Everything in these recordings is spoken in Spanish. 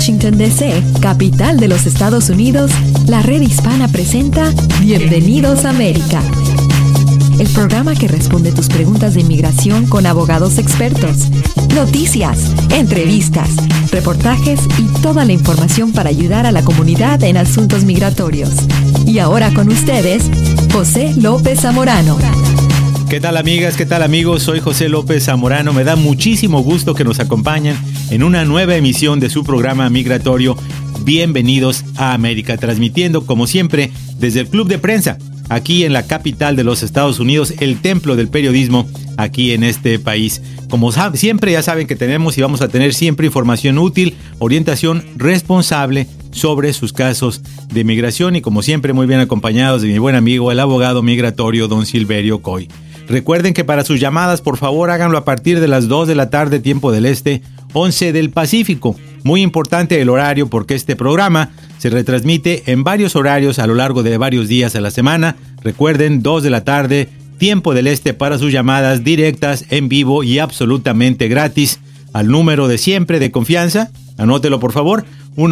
Washington, D.C., capital de los Estados Unidos, la Red Hispana presenta Bienvenidos a América, el programa que responde tus preguntas de inmigración con abogados expertos, noticias, entrevistas, reportajes y toda la información para ayudar a la comunidad en asuntos migratorios. Y ahora con ustedes, José López Zamorano. ¿Qué tal, amigas? ¿Qué tal, amigos? Soy José López Zamorano. Me da muchísimo gusto que nos acompañen en una nueva emisión de su programa migratorio Bienvenidos a América, transmitiendo, como siempre, desde el Club de Prensa, aquí en la capital de los Estados Unidos, el templo del periodismo aquí en este país. Como siempre, ya saben que tenemos y vamos a tener siempre información útil, orientación responsable sobre sus casos de migración y, como siempre, muy bien acompañados de mi buen amigo, el abogado migratorio don Silverio Coy. Recuerden que para sus llamadas, por favor, háganlo a partir de las 2 de la tarde, tiempo del Este, 11 del Pacífico. Muy importante el horario porque este programa se retransmite en varios horarios a lo largo de varios días a la semana. Recuerden, 2 de la tarde, tiempo del Este, para sus llamadas directas, en vivo y absolutamente gratis al número de siempre de confianza. Anótelo, por favor,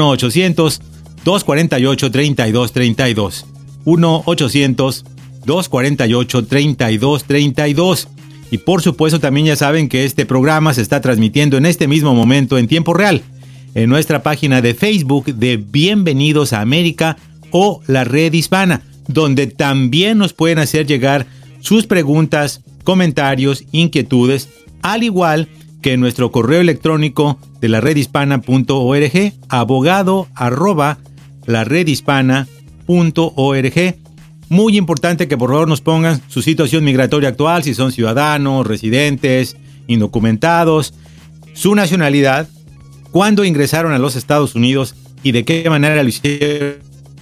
1-800-248-3232. 1-800-248-3232. Y por supuesto también ya saben que este programa se está transmitiendo en este mismo momento en tiempo real en nuestra página de Facebook de Bienvenidos a América o la Red Hispana, donde también nos pueden hacer llegar sus preguntas, comentarios, inquietudes, al igual que en nuestro correo electrónico de la redhispana.org, abogado@laredhispana.org. Muy importante que por favor nos pongan su situación migratoria actual, si son ciudadanos, residentes, indocumentados, su nacionalidad, cuándo ingresaron a los Estados Unidos y de qué manera lo hicieron.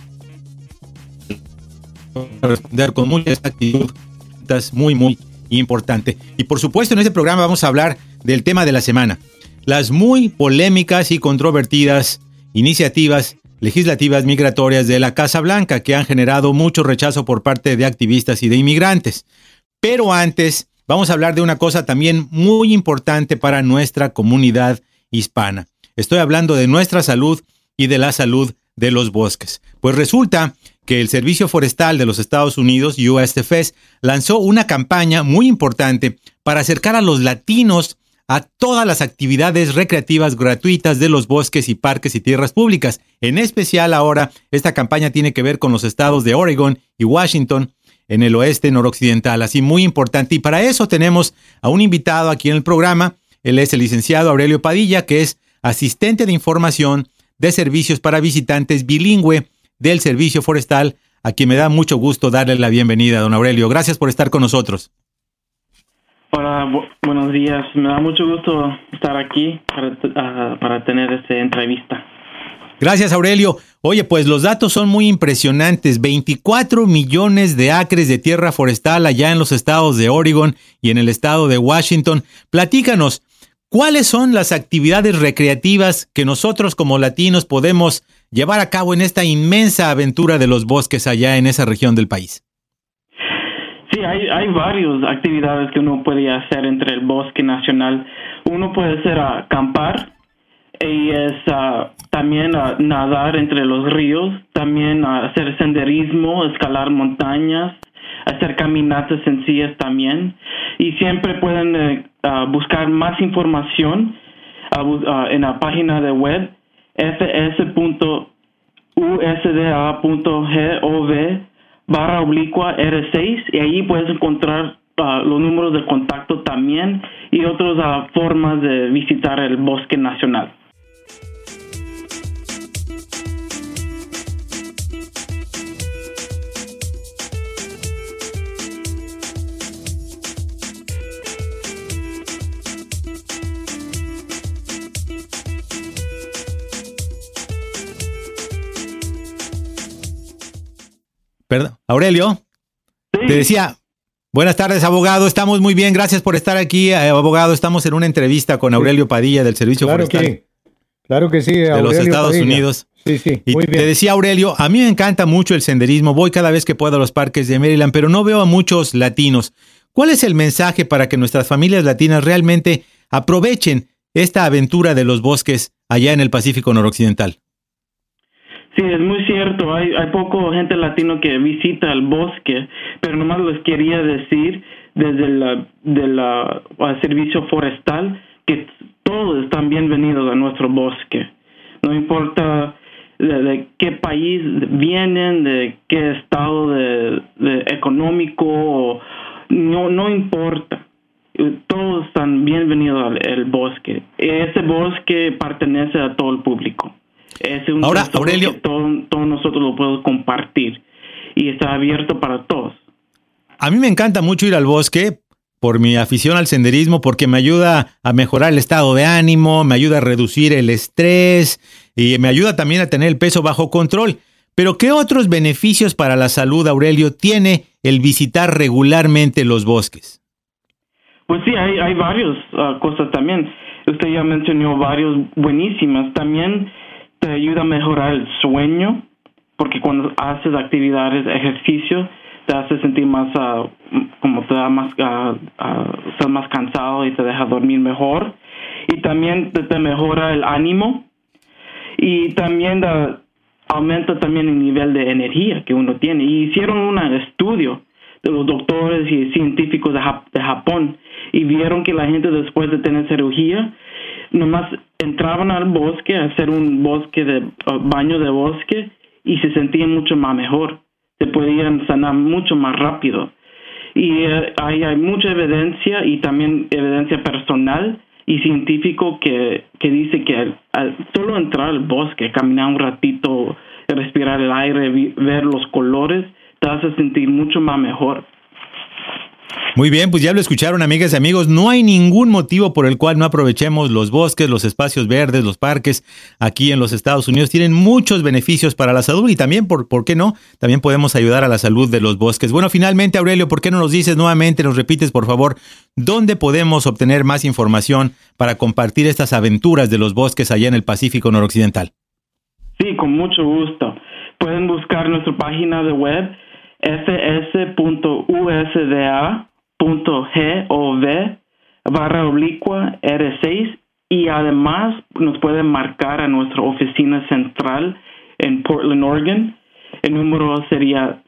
Responder con mucha exactitud, muy importante. Y por supuesto en este programa vamos a hablar del tema de la semana, las muy polémicas y controvertidas iniciativas legislativas migratorias de la Casa Blanca que han generado mucho rechazo por parte de activistas y de inmigrantes. Pero antes, vamos a hablar de una cosa también muy importante para nuestra comunidad hispana. Estoy hablando de nuestra salud y de la salud de los bosques. Pues resulta que el Servicio Forestal de los Estados Unidos, USFS, lanzó una campaña muy importante para acercar a los latinos a todas las actividades recreativas gratuitas de los bosques y parques y tierras públicas. En especial ahora, esta campaña tiene que ver con los estados de Oregon y Washington, en el oeste noroccidental, así muy importante. Y para eso tenemos a un invitado aquí en el programa. Él es el licenciado Aurelio Padilla, que es asistente de información de servicios para visitantes bilingüe del Servicio Forestal, a quien me da mucho gusto darle la bienvenida, don Aurelio. Gracias por estar con nosotros. Hola, buenos días. Me da mucho gusto estar aquí para tener esta entrevista. Gracias, Aurelio. Oye, pues los datos son muy impresionantes. 24 millones de acres de tierra forestal allá en los estados de Oregon y en el estado de Washington. Platícanos, ¿cuáles son las actividades recreativas que nosotros como latinos podemos llevar a cabo en esta inmensa aventura de los bosques allá en esa región del país? Sí, hay varias actividades que uno puede hacer entre el bosque nacional. Uno puede ser acampar y también nadar entre los ríos, también hacer senderismo, escalar montañas, hacer caminatas sencillas también. Y siempre pueden buscar más información en la página de web fs.usda.gov/R6 y ahí puedes encontrar los números de contacto también y otras formas de visitar el bosque nacional. Perdón, Aurelio, sí. Te decía, buenas tardes, abogado, estamos muy bien, gracias por estar aquí, abogado, estamos en una entrevista con Aurelio Padilla del Servicio Forestal. Claro que sí, de Aurelio los Estados Padilla. Unidos. Sí, y muy bien. Te decía, Aurelio, a mí me encanta mucho el senderismo, voy cada vez que puedo a los parques de Maryland, pero no veo a muchos latinos. ¿Cuál es el mensaje para que nuestras familias latinas realmente aprovechen esta aventura de los bosques allá en el Pacífico Noroccidental. Sí, es muy cierto. Hay poco gente latino que visita el bosque, pero nomás les quería decir desde el servicio forestal que todos están bienvenidos a nuestro bosque. No importa de qué país vienen, de qué estado de económico, no importa. Todos están bienvenidos al bosque. Ese bosque pertenece a todo el público. Es un Ahora, Aurelio, que todos nosotros lo podemos compartir y está abierto para todos. A mí me encanta mucho ir al bosque por mi afición al senderismo, porque me ayuda a mejorar el estado de ánimo, me ayuda a reducir el estrés y me ayuda también a tener el peso bajo control. Pero ¿qué otros beneficios para la salud, Aurelio, tiene el visitar regularmente los bosques? Pues sí, hay varias cosas también. Usted ya mencionó varios buenísimas. También te ayuda a mejorar el sueño, porque cuando haces actividades, ejercicio, te hace sentir más, como te da más, estás más cansado y te deja dormir mejor. Y también te mejora el ánimo. Y también aumenta también el nivel de energía que uno tiene. Y hicieron un estudio de los doctores y científicos de Japón y vieron que la gente después de tener cirugía nomás entraban al bosque a hacer un baño de bosque y se sentían mucho más mejor, se podían sanar mucho más rápido. Y hay mucha evidencia y también evidencia personal y científico que dice que al solo entrar al bosque, caminar un ratito, respirar el aire, ver los colores, te hace sentir mucho más mejor. Muy bien, pues ya lo escucharon, amigas y amigos. No hay ningún motivo por el cual no aprovechemos los bosques, los espacios verdes, los parques aquí en los Estados Unidos. Tienen muchos beneficios para la salud y también, ¿por qué no? También podemos ayudar a la salud de los bosques. Bueno, finalmente, Aurelio, ¿por qué no nos dices nuevamente, nos repites, por favor, dónde podemos obtener más información para compartir estas aventuras de los bosques allá en el Pacífico Noroccidental? Sí, con mucho gusto. Pueden buscar nuestra página de web fs.usda.gov/R6 y además nos pueden marcar a nuestra oficina central en Portland, Oregon. El número sería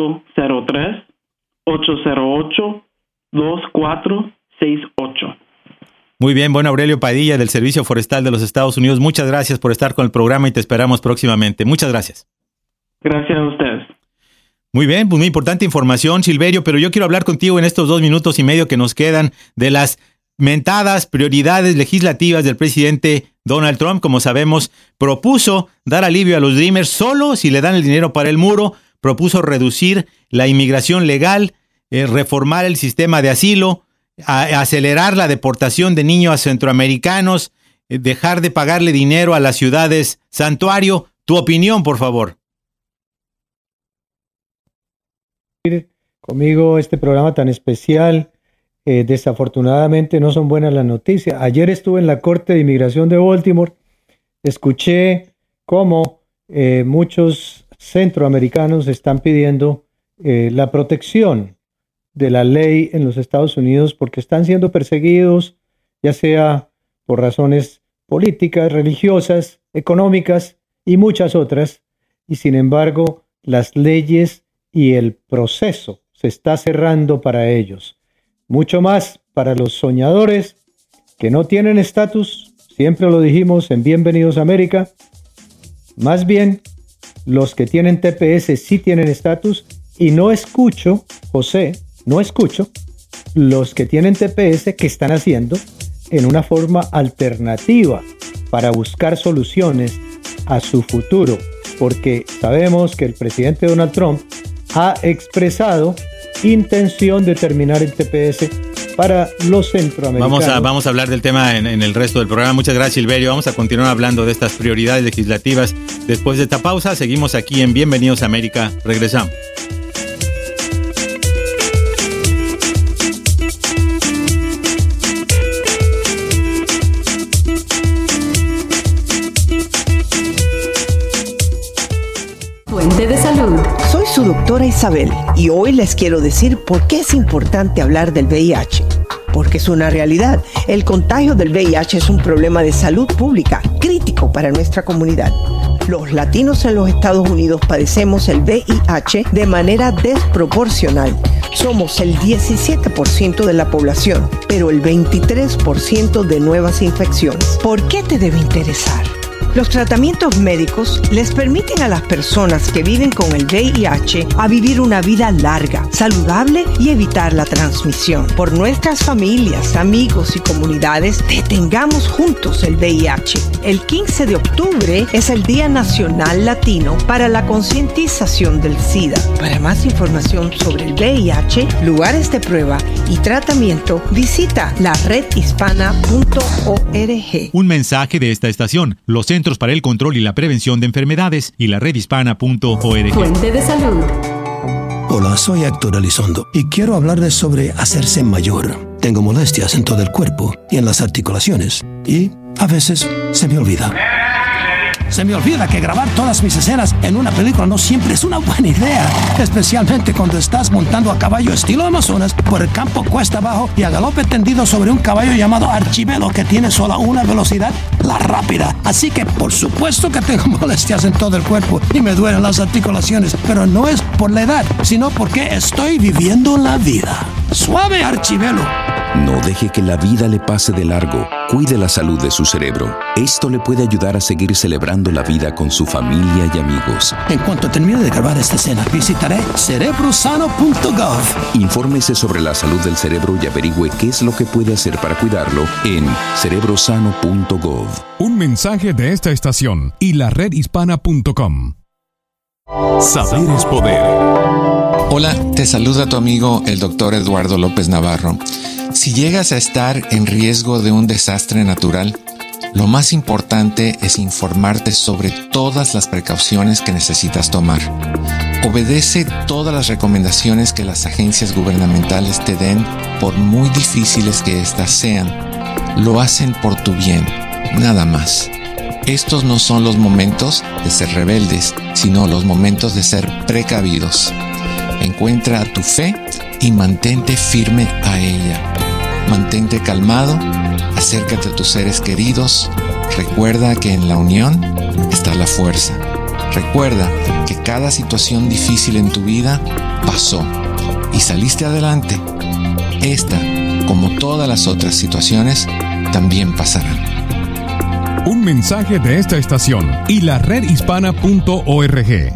503-808-2468. Muy bien, bueno, Aurelio Padilla del Servicio Forestal de los Estados Unidos, muchas gracias por estar con el programa y te esperamos próximamente. Muchas gracias. Gracias a ustedes. Muy bien, pues muy importante información, Silverio, pero yo quiero hablar contigo en estos 2 minutos y medio que nos quedan de las mentadas prioridades legislativas del presidente Donald Trump. Como sabemos, propuso dar alivio a los Dreamers solo si le dan el dinero para el muro, propuso reducir la inmigración legal, reformar el sistema de asilo, acelerar la deportación de niños centroamericanos, dejar de pagarle dinero a las ciudades santuario. Tu opinión, por favor. Conmigo este programa tan especial. Desafortunadamente no son buenas las noticias. Ayer estuve en la Corte de Inmigración de Baltimore, escuché cómo muchos centroamericanos están pidiendo la protección de la ley en los Estados Unidos porque están siendo perseguidos, ya sea por razones políticas, religiosas, económicas y muchas otras, y sin embargo las leyes y el proceso se está cerrando para ellos. Mucho más para los soñadores que no tienen estatus, siempre lo dijimos en Bienvenidos a América, más bien los que tienen TPS sí tienen estatus, y no escucho, José, no escucho los que tienen TPS que están haciendo en una forma alternativa para buscar soluciones a su futuro, porque sabemos que el presidente Donald Trump ha expresado intención de terminar el TPS para los centroamericanos. Vamos a hablar del tema en el resto del programa. Muchas gracias, Silverio. Vamos a continuar hablando de estas prioridades legislativas. Después de esta pausa, seguimos aquí en Bienvenidos a América. Regresamos. Fuente de salud. Soy su doctora Isabel y hoy les quiero decir por qué es importante hablar del VIH. Porque es una realidad. El contagio del VIH es un problema de salud pública crítico crítico para nuestra comunidad. Los latinos en los Estados Unidos padecemos el VIH de manera desproporcional. Somos el 17% de la población, pero el 23% de nuevas infecciones. ¿Por qué te debe interesar? Los tratamientos médicos les permiten a las personas que viven con el VIH a vivir una vida larga, saludable y evitar la transmisión. Por nuestras familias, amigos y comunidades, detengamos juntos el VIH. El 15 de octubre es el Día Nacional Latino para la concientización del SIDA. Para más información sobre el VIH, lugares de prueba y tratamiento, visita laredhispana.org. Un mensaje de esta estación, los Centros para el Control y la Prevención de Enfermedades y la redhispana.org. Fuente de salud. Hola, soy Héctor Elizondo y quiero hablarles sobre hacerse mayor. Tengo molestias en todo el cuerpo y en las articulaciones y a veces se me olvida. Se me olvida que grabar todas mis escenas en una película no siempre es una buena idea, especialmente cuando estás montando a caballo estilo Amazonas por el campo cuesta abajo y a galope tendido sobre un caballo llamado Archibelo que tiene solo una velocidad, la rápida. Así que por supuesto que tengo molestias en todo el cuerpo y me duelen las articulaciones, pero no es por la edad, sino porque estoy viviendo la vida. ¡Suave, Archibelo! No deje que la vida le pase de largo. Cuide la salud de su cerebro. Esto le puede ayudar a seguir celebrando la vida con su familia y amigos. En cuanto termine de grabar esta escena, visitaré cerebrosano.gov. Infórmese sobre la salud del cerebro y averigüe qué es lo que puede hacer para cuidarlo en cerebrosano.gov. Un mensaje de esta estación y la redhispana.com. Saber es poder. Hola, te saluda tu amigo el Dr. Eduardo López Navarro. Si llegas a estar en riesgo de un desastre natural, lo más importante es informarte sobre todas las precauciones que necesitas tomar. Obedece todas las recomendaciones que las agencias gubernamentales te den, por muy difíciles que éstas sean. Lo hacen por tu bien, nada más. Estos no son los momentos de ser rebeldes, sino los momentos de ser precavidos. Encuentra tu fe y mantente firme a ella. Mantente calmado, acércate a tus seres queridos. Recuerda que en la unión está la fuerza. Recuerda que cada situación difícil en tu vida pasó y saliste adelante. Esta, como todas las otras situaciones, también pasarán. Un mensaje de esta estación y la redhispana.org.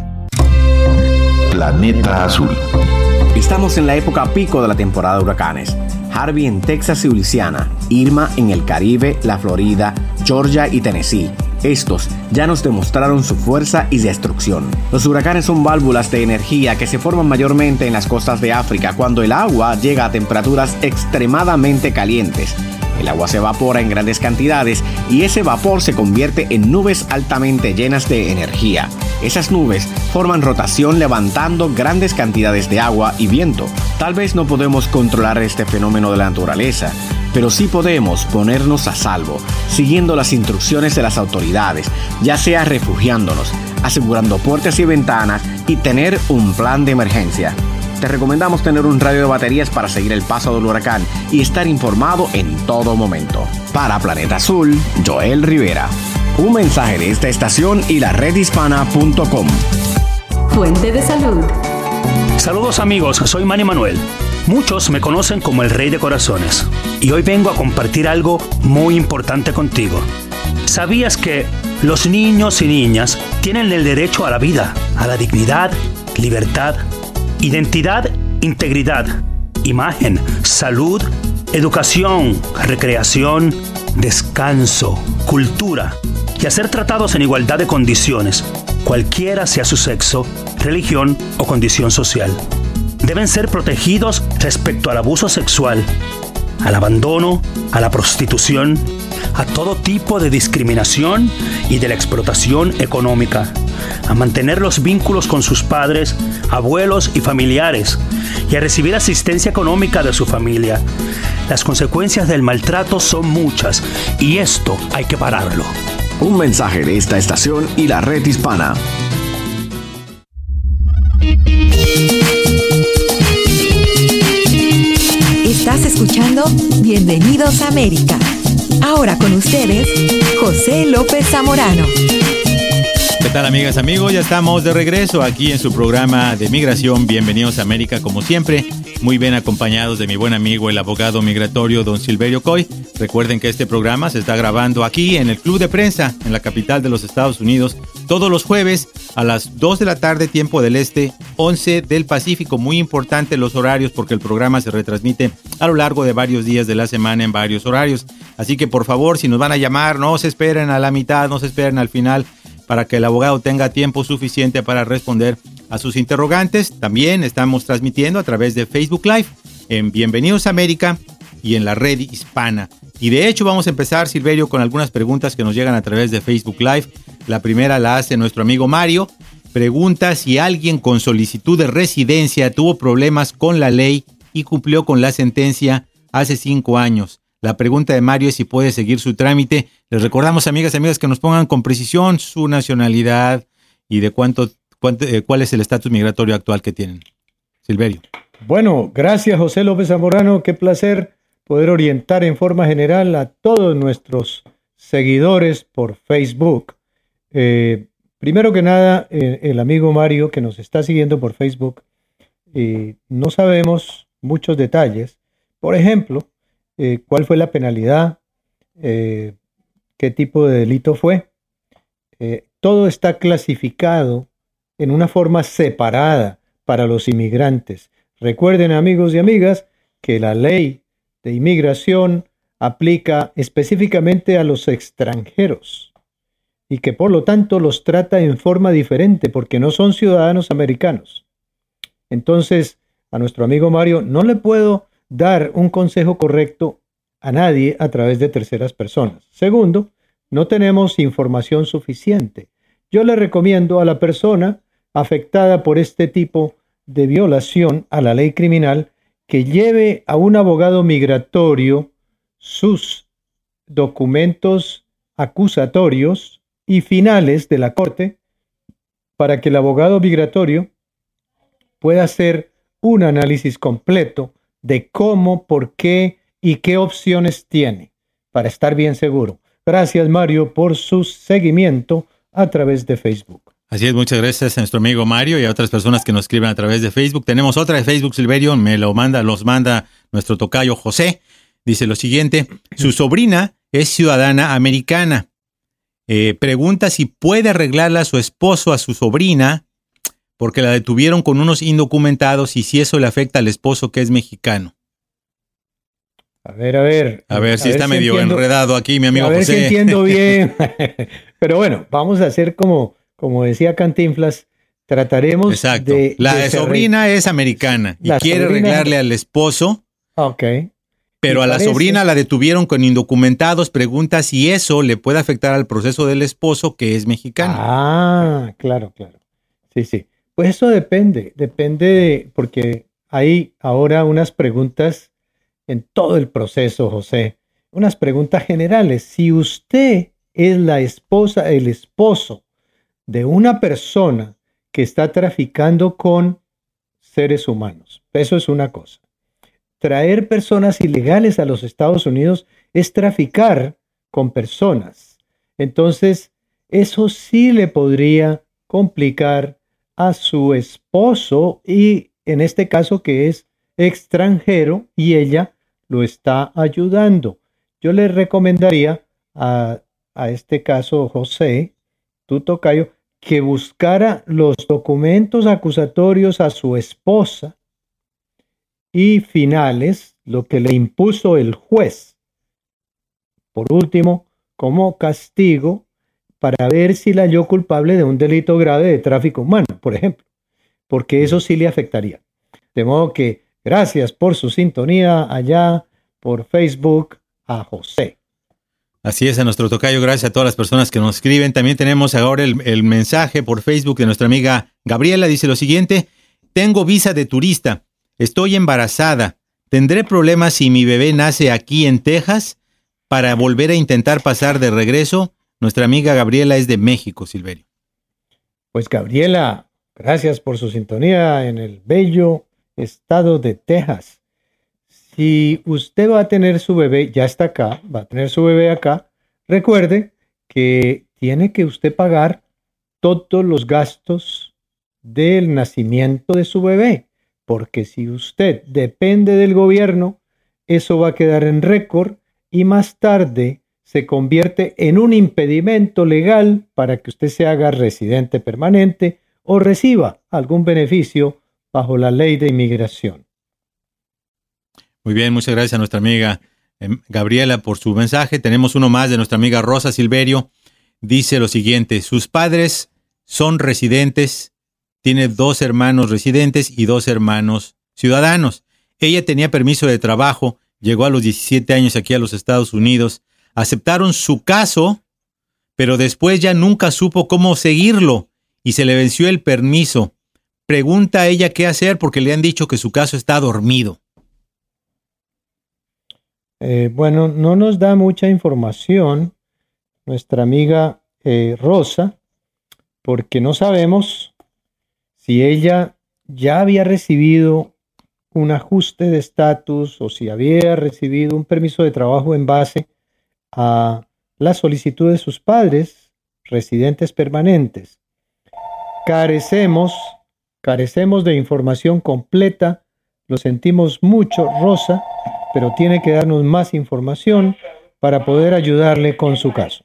Planeta Azul. Estamos en la época pico de la temporada de huracanes. Harvey en Texas y Luisiana, Irma en el Caribe, la Florida, Georgia y Tennessee. Estos ya nos demostraron su fuerza y destrucción. Los huracanes son válvulas de energía que se forman mayormente en las costas de África cuando el agua llega a temperaturas extremadamente calientes. El agua se evapora en grandes cantidades y ese vapor se convierte en nubes altamente llenas de energía. Esas nubes forman rotación levantando grandes cantidades de agua y viento. Tal vez no podemos controlar este fenómeno de la naturaleza, pero sí podemos ponernos a salvo, siguiendo las instrucciones de las autoridades, ya sea refugiándonos, asegurando puertas y ventanas y tener un plan de emergencia. Te recomendamos tener un radio de baterías para seguir el paso del huracán y estar informado en todo momento. Para Planeta Azul, Joel Rivera. Un mensaje de esta estación y la redhispana.com. Fuente de salud. Saludos amigos, soy Manny Manuel. Muchos me conocen como el Rey de Corazones y hoy vengo a compartir algo muy importante contigo. ¿Sabías que los niños y niñas tienen el derecho a la vida, a la dignidad, libertad, identidad, integridad, imagen, salud, educación, recreación, descanso, cultura y a ser tratados en igualdad de condiciones, cualquiera sea su sexo, religión o condición social? Deben ser protegidos respecto al abuso sexual, al abandono, a la prostitución, a todo tipo de discriminación y de la explotación económica, a mantener los vínculos con sus padres, abuelos y familiares, y a recibir asistencia económica de su familia. Las consecuencias del maltrato son muchas, y esto hay que pararlo. Un mensaje de esta estación y la Red Hispana. Estás escuchando Bienvenidos a América. Ahora con ustedes, José López Zamorano. ¿Qué tal, amigas, amigos? Ya estamos de regreso aquí en su programa de migración. Bienvenidos a América, como siempre, muy bien acompañados de mi buen amigo, el abogado migratorio, don Silverio Coy. Recuerden que este programa se está grabando aquí en el Club de Prensa, en la capital de los Estados Unidos, todos los jueves a las 2 de la tarde, tiempo del este, 11 del Pacífico. Muy importante los horarios porque el programa se retransmite a lo largo de varios días de la semana en varios horarios. Así que, por favor, si nos van a llamar, no se esperen a la mitad, no se esperen al final, para que el abogado tenga tiempo suficiente para responder a sus interrogantes. También estamos transmitiendo a través de Facebook Live en Bienvenidos a América y en la red hispana. Y de hecho vamos a empezar, Silverio, con algunas preguntas que nos llegan a través de Facebook Live. La primera la hace nuestro amigo Mario. Pregunta si alguien con solicitud de residencia tuvo problemas con la ley y cumplió con la sentencia hace 5 años. La pregunta de Mario es si puede seguir su trámite. Les recordamos, amigas y amigas, que nos pongan con precisión su nacionalidad y de cuál es el estatus migratorio actual que tienen. Silverio. Bueno, gracias, José López Zamorano. Qué placer poder orientar en forma general a todos nuestros seguidores por Facebook. Primero que nada, el amigo Mario que nos está siguiendo por Facebook, no sabemos muchos detalles. Por ejemplo, cuál fue la penalidad, qué tipo de delito fue. Todo está clasificado en una forma separada para los inmigrantes. Recuerden, amigos y amigas, que la ley de inmigración aplica específicamente a los extranjeros y que por lo tanto los trata en forma diferente porque no son ciudadanos americanos. Entonces, a nuestro amigo Mario no le puedo dar un consejo correcto a nadie a través de terceras personas. Segundo, no tenemos información suficiente. Yo le recomiendo a la persona afectada por este tipo de violación a la ley criminal que lleve a un abogado migratorio sus documentos acusatorios y finales de la corte para que el abogado migratorio pueda hacer un análisis completo de cómo, por qué y qué opciones tiene para estar bien seguro. Gracias, Mario, por su seguimiento a través de Facebook. Así es, muchas gracias a nuestro amigo Mario y a otras personas que nos escriben a través de Facebook. Tenemos otra de Facebook, Silverio, los manda nuestro tocayo José. Dice lo siguiente: su sobrina es ciudadana americana. Pregunta si puede arreglarle a su esposo a su sobrina porque la detuvieron con unos indocumentados y si eso le afecta al esposo que es mexicano. A ver si está medio enredado aquí, mi amigo José. A ver si entiendo bien. Pero bueno, vamos a hacer como decía Cantinflas, trataremos. Exacto. La sobrina es americana y quiere arreglarle al esposo. Ok. Pero a la sobrina la detuvieron con indocumentados. Pregunta si eso le puede afectar al proceso del esposo que es mexicano. Ah, claro. Sí. Pues eso depende porque hay ahora unas preguntas en todo el proceso, José. Unas preguntas generales. Si usted es la esposa, el esposo de una persona que está traficando con seres humanos, eso es una cosa. Traer personas ilegales a los Estados Unidos es traficar con personas. Entonces, eso sí le podría complicar a su esposo y en este caso que es extranjero y ella lo está ayudando. Yo le recomendaría a este caso, José, tu tocayo, que buscara los documentos acusatorios a su esposa y finales, lo que le impuso el juez. Por último, como castigo, para ver si la halló culpable de un delito grave de tráfico humano, por ejemplo, porque eso sí le afectaría. De modo que gracias por su sintonía allá por Facebook a José. Así es, a nuestro tocayo, gracias a todas las personas que nos escriben. También tenemos ahora el mensaje por Facebook de nuestra amiga Gabriela. Dice lo siguiente: tengo visa de turista, estoy embarazada, ¿tendré problemas si mi bebé nace aquí en Texas para volver a intentar pasar de regreso? Nuestra amiga Gabriela es de México, Silverio. Pues Gabriela, gracias por su sintonía en el bello estado de Texas. si usted va a tener su bebé, ya está acá, va a tener su bebé acá, recuerde que tiene que usted pagar todos los gastos del nacimiento de su bebé, porque si usted depende del gobierno, eso va a quedar en récord y más tarde se convierte en un impedimento legal para que usted se haga residente permanente o reciba algún beneficio bajo la ley de inmigración. Muy bien, muchas gracias a nuestra amiga Gabriela por su mensaje. Tenemos uno más de nuestra amiga Rosa Silverio. Dice lo siguiente: sus padres son residentes, tiene 2 hermanos residentes y 2 hermanos ciudadanos. Ella tenía permiso de trabajo, llegó a los 17 años aquí a los Estados Unidos, aceptaron su caso, pero después ya nunca supo cómo seguirlo y se le venció el permiso. Pregunta a ella qué hacer porque le han dicho que su caso está dormido. Bueno, no nos da mucha información nuestra amiga Rosa, porque no sabemos si ella ya había recibido un ajuste de estatus o si había recibido un permiso de trabajo en base a la solicitud de sus padres residentes permanentes. Carecemos de información completa. Lo sentimos mucho, Rosa, pero tiene que darnos más información para poder ayudarle con su caso.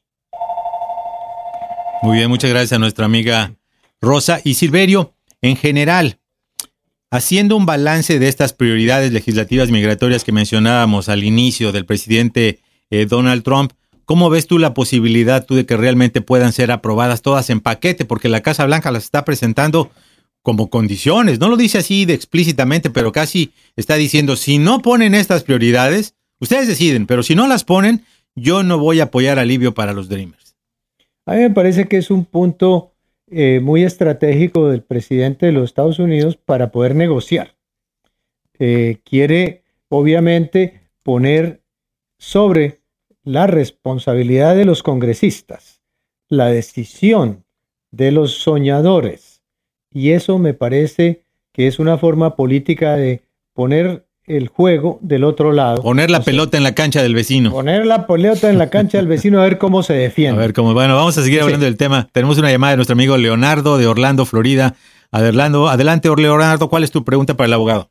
Muy bien, muchas gracias a nuestra amiga Rosa. Y Silverio, en general, haciendo un balance de estas prioridades legislativas migratorias que mencionábamos al inicio del presidente Donald Trump, ¿cómo ves tú la posibilidad de que realmente puedan ser aprobadas todas en paquete? Porque la Casa Blanca las está presentando como condiciones. No lo dice así de explícitamente, pero casi está diciendo, si no ponen estas prioridades, ustedes deciden, pero si no las ponen, yo no voy a apoyar alivio para los Dreamers. A mí me parece que es un punto muy estratégico del presidente de los Estados Unidos para poder negociar. Quiere, obviamente, poner sobre la responsabilidad de los congresistas la decisión de los soñadores. Y eso me parece que es una forma política de poner el juego del otro lado. Poner la pelota en la cancha del vecino. Poner la pelota en la cancha del vecino a ver cómo se defiende. A ver cómo. Bueno, vamos a seguir hablando del tema. Tenemos una llamada de nuestro amigo Leonardo de Orlando, Florida. Adelante, Leonardo. ¿Cuál es tu pregunta para el abogado?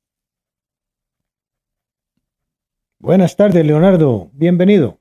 Buenas tardes, Leonardo. Bienvenido.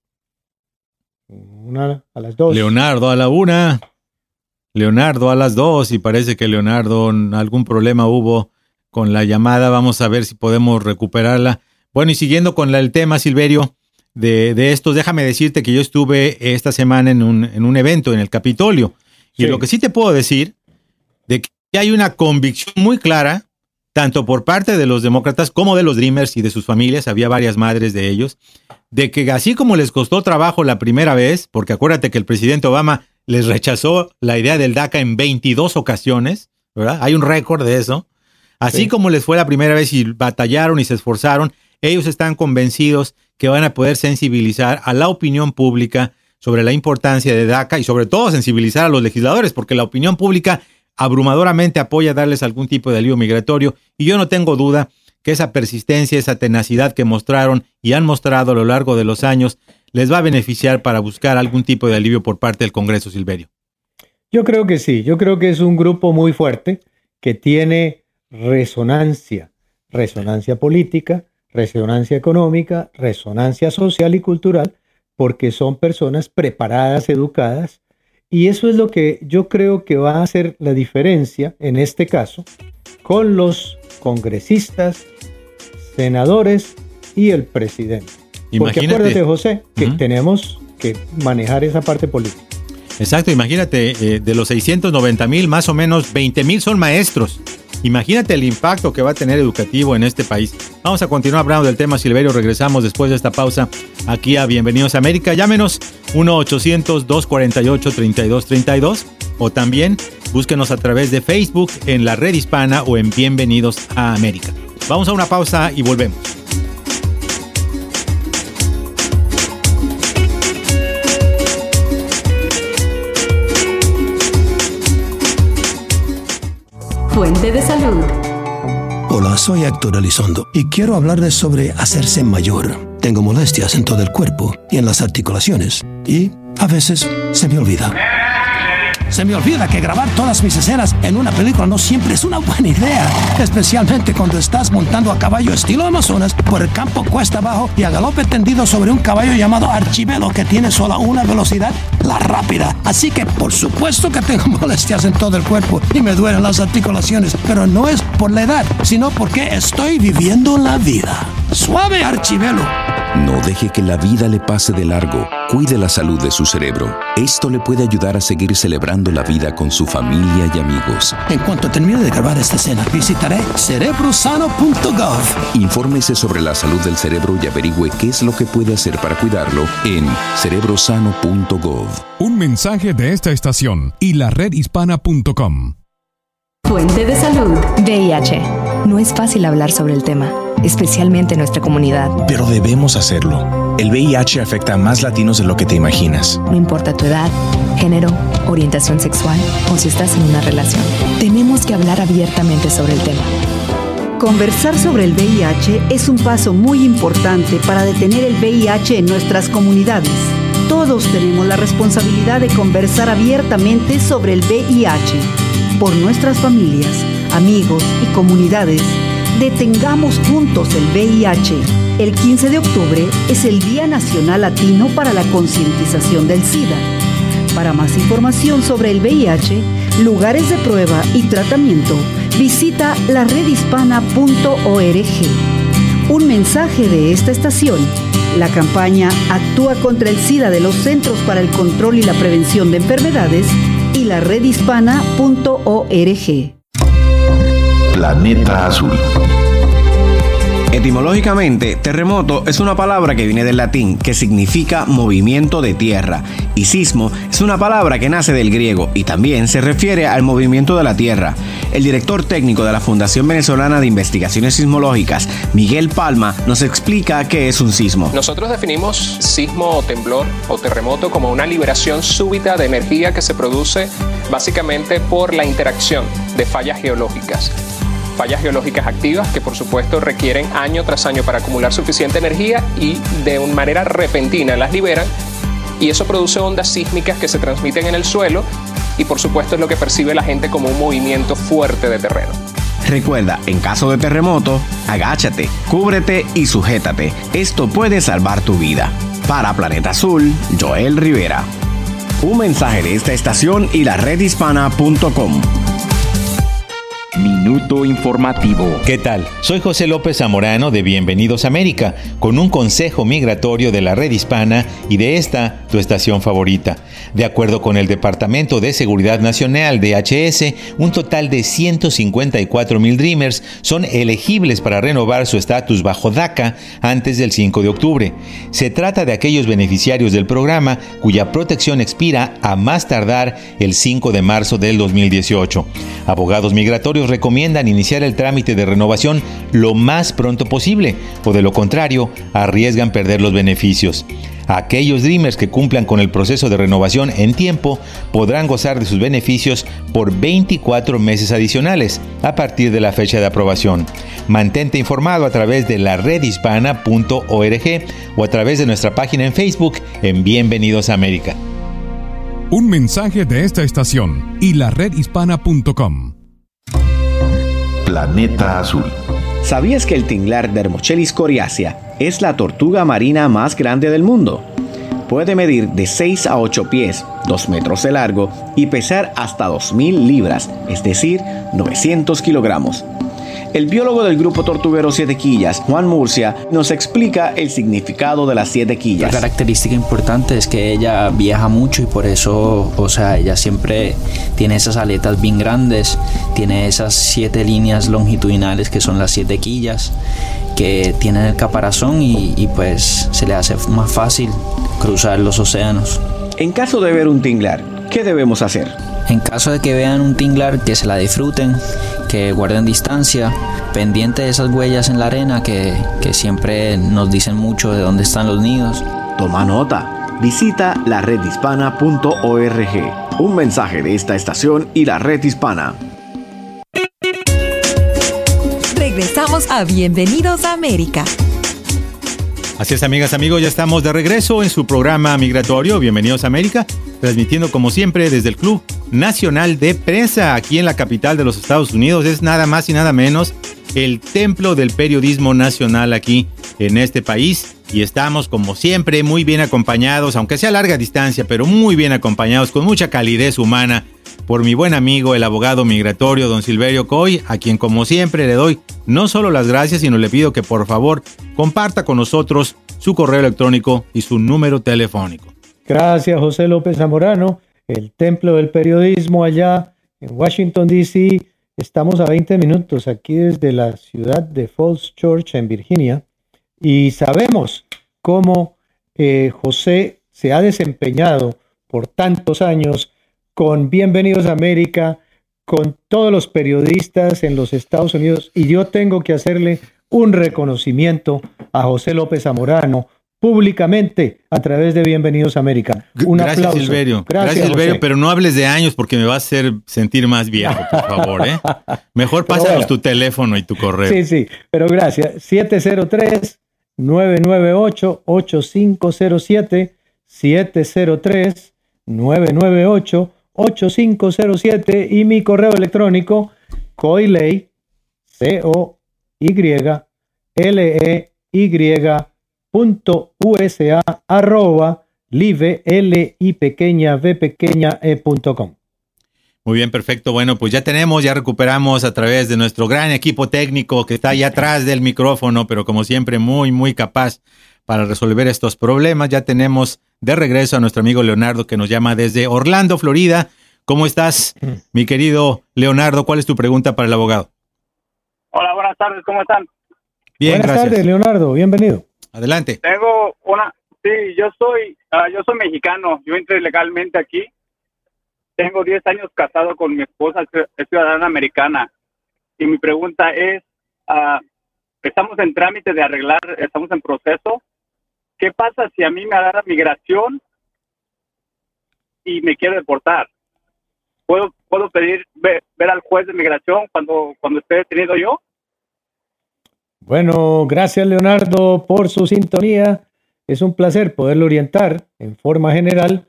Una a las 2. Leonardo a la 1. Leonardo a las 2 y parece que Leonardo algún problema hubo con la llamada. Vamos a ver si podemos recuperarla. Bueno, y siguiendo con el tema, Silverio, de estos, déjame decirte que yo estuve esta semana en un evento en el Capitolio. Y lo que sí te puedo decir, de que hay una convicción muy clara, tanto por parte de los demócratas como de los Dreamers y de sus familias, había varias madres de ellos, de que así como les costó trabajo la primera vez, porque acuérdate que el presidente Obama les rechazó la idea del DACA en 22 ocasiones, ¿verdad? Hay un récord de eso. Así como les fue la primera vez y batallaron y se esforzaron, ellos están convencidos que van a poder sensibilizar a la opinión pública sobre la importancia de DACA y sobre todo sensibilizar a los legisladores, porque la opinión pública abrumadoramente apoya darles algún tipo de alivio migratorio y yo no tengo duda que esa persistencia, esa tenacidad que mostraron y han mostrado a lo largo de los años les va a beneficiar para buscar algún tipo de alivio por parte del Congreso, Silverio. Yo creo que sí, yo creo que es un grupo muy fuerte que tiene resonancia política, resonancia económica, resonancia social y cultural, porque son personas preparadas, educadas, y eso es lo que yo creo que va a hacer la diferencia en este caso con los congresistas, senadores y el presidente. Porque acuérdate, José, que tenemos que manejar esa parte política. Exacto, imagínate, de los 690,000, más o menos 20,000 son maestros. Imagínate el impacto que va a tener educativo en este país. Vamos a continuar hablando del tema, Silverio. Regresamos después de esta pausa aquí a Bienvenidos a América. Llámenos 1-800-248-3232 o también búsquenos a través de Facebook en La Red Hispana o en Bienvenidos a América. Vamos a una pausa y volvemos. Fuente de salud. Hola, soy Héctor Elizondo y quiero hablarles sobre hacerse mayor. Tengo molestias en todo el cuerpo y en las articulaciones y a veces se me olvida. Se me olvida que grabar todas mis escenas en una película no siempre es una buena idea, especialmente cuando estás montando a caballo estilo Amazonas por el campo cuesta abajo y a galope tendido sobre un caballo llamado Archibelo que tiene solo una velocidad, la rápida. Así que por supuesto que tengo molestias en todo el cuerpo y me duelen las articulaciones, pero no es por la edad, sino porque estoy viviendo la vida. ¡Suave, Archibelo! No deje que la vida le pase de largo. Cuide la salud de su cerebro. Esto le puede ayudar a seguir celebrando la vida con su familia y amigos. En cuanto termine de grabar esta escena, visitaré cerebrosano.gov. Infórmese sobre la salud del cerebro y averigüe qué es lo que puede hacer para cuidarlo en cerebrosano.gov. Un mensaje de esta estación y la redhispana.com. Fuente de salud. VIH. No es fácil hablar sobre el tema, especialmente en nuestra comunidad. Pero debemos hacerlo. El VIH afecta a más latinos de lo que te imaginas. No importa tu edad, género, orientación sexual o si estás en una relación. Tenemos que hablar abiertamente sobre el tema. Conversar sobre el VIH es un paso muy importante para detener el VIH en nuestras comunidades. Todos tenemos la responsabilidad de conversar abiertamente sobre el VIH. Por nuestras familias, amigos y comunidades, detengamos juntos el VIH. El 15 de octubre es el Día Nacional Latino para la Concientización del SIDA. Para más información sobre el VIH, lugares de prueba y tratamiento, visita laredhispana.org. Un mensaje de esta estación, la campaña Actúa contra el SIDA de los Centros para el Control y la Prevención de Enfermedades y laredhispana.org. Planeta Azul. Etimológicamente, terremoto es una palabra que viene del latín que significa movimiento de tierra, y sismo es una palabra que nace del griego y también se refiere al movimiento de la tierra. El director técnico de la Fundación Venezolana de Investigaciones Sismológicas, Miguel Palma, nos explica qué es un sismo. Nosotros definimos sismo o temblor o terremoto como una liberación súbita de energía que se produce básicamente por la interacción de fallas geológicas activas que por supuesto requieren año tras año para acumular suficiente energía y de una manera repentina las liberan y eso produce ondas sísmicas que se transmiten en el suelo y por supuesto es lo que percibe la gente como un movimiento fuerte de terreno. Recuerda, en caso de terremoto, agáchate, cúbrete y sujétate. Esto puede salvar tu vida. Para Planeta Azul, Joel Rivera. Un mensaje de esta estación y la redhispana.com. Minuto informativo. ¿Qué tal? Soy José López Zamorano de Bienvenidos a América, con un consejo migratorio de la Red Hispana y de esta, tu estación favorita. De acuerdo con el Departamento de Seguridad Nacional, DHS, un total de 154,000 Dreamers son elegibles para renovar su estatus bajo DACA antes del 5 de octubre. Se trata de aquellos beneficiarios del programa cuya protección expira a más tardar el 5 de marzo del 2018. Abogados migratorios recomiendan iniciar el trámite de renovación lo más pronto posible, o de lo contrario, arriesgan perder los beneficios. Aquellos Dreamers que cumplan con el proceso de renovación en tiempo podrán gozar de sus beneficios por 24 meses adicionales a partir de la fecha de aprobación. Mantente informado a través de la redhispana.org o a través de nuestra página en Facebook en Bienvenidos a América. Un mensaje de esta estación y la redhispana.com. Planeta Azul. ¿Sabías que el tinglar Dermochelis coriacea es la tortuga marina más grande del mundo? Puede medir de 6 a 8 pies, 2 metros de largo y pesar hasta 2,000 libras, es decir, 900 kilogramos. El biólogo del grupo tortuguero Siete Quillas, Juan Murcia, nos explica el significado de las 7 quillas. La característica importante es que ella viaja mucho y por eso, ella siempre tiene esas aletas bien grandes, tiene esas 7 líneas longitudinales que son las 7 quillas que tienen el caparazón y pues se le hace más fácil cruzar los océanos. En caso de ver un tinglar, ¿qué debemos hacer? En caso de que vean un tinglar, que se la disfruten, que guarden distancia, pendiente de esas huellas en la arena que siempre nos dicen mucho de dónde están los nidos. Toma nota. Visita laredhispana.org. Un mensaje de esta estación y la Red Hispana. Regresamos a Bienvenidos a América. Así es, amigas, amigos, ya estamos de regreso en su programa migratorio, Bienvenidos a América, transmitiendo como siempre desde el Club Nacional de Prensa, aquí en la capital de los Estados Unidos. Es nada más y nada menos el templo del periodismo nacional aquí en este país. Y estamos como siempre muy bien acompañados, aunque sea a larga distancia, pero muy bien acompañados, con mucha calidez humana, por mi buen amigo, el abogado migratorio, don Silverio Coy, a quien como siempre le doy no solo las gracias, sino le pido que por favor comparta con nosotros su correo electrónico y su número telefónico. Gracias, José López Zamorano. El templo del periodismo allá en Washington, D.C. Estamos a 20 minutos aquí desde la ciudad de Falls Church en Virginia y sabemos cómo José se ha desempeñado por tantos años con Bienvenidos a América, con todos los periodistas en los Estados Unidos, y yo tengo que hacerle un reconocimiento a José López Zamorano públicamente a través de Bienvenidos a América. Un aplauso. Silverio. Gracias, Silverio, pero no hables de años porque me va a hacer sentir más viejo, por favor, ¿eh? Mejor pásanos tu teléfono y tu correo. Sí, pero gracias. 703-998-8507, 703-998-8507 y mi correo electrónico coyley, coyley.usa@live.com. Muy bien, perfecto. Bueno, pues ya recuperamos a través de nuestro gran equipo técnico que está allá atrás del micrófono, pero como siempre muy, muy capaz para resolver estos problemas. Ya tenemos de regreso a nuestro amigo Leonardo, que nos llama desde Orlando, Florida. ¿Cómo estás, mi querido Leonardo? ¿Cuál es tu pregunta para el abogado? Hola, buenas tardes, ¿cómo están? Bien, buenas gracias. tardes, Leonardo, bienvenido. Adelante. Tengo yo soy mexicano, yo entré legalmente aquí. Tengo 10 años casado con mi esposa, es ciudadana americana. Y mi pregunta es, estamos en trámite de arreglar, estamos en proceso. ¿Qué pasa si a mí me agarra migración y me quiere deportar? ¿Puedo pedir ver al juez de migración cuando esté detenido yo? Bueno, gracias, Leonardo, por su sintonía. Es un placer poderlo orientar en forma general.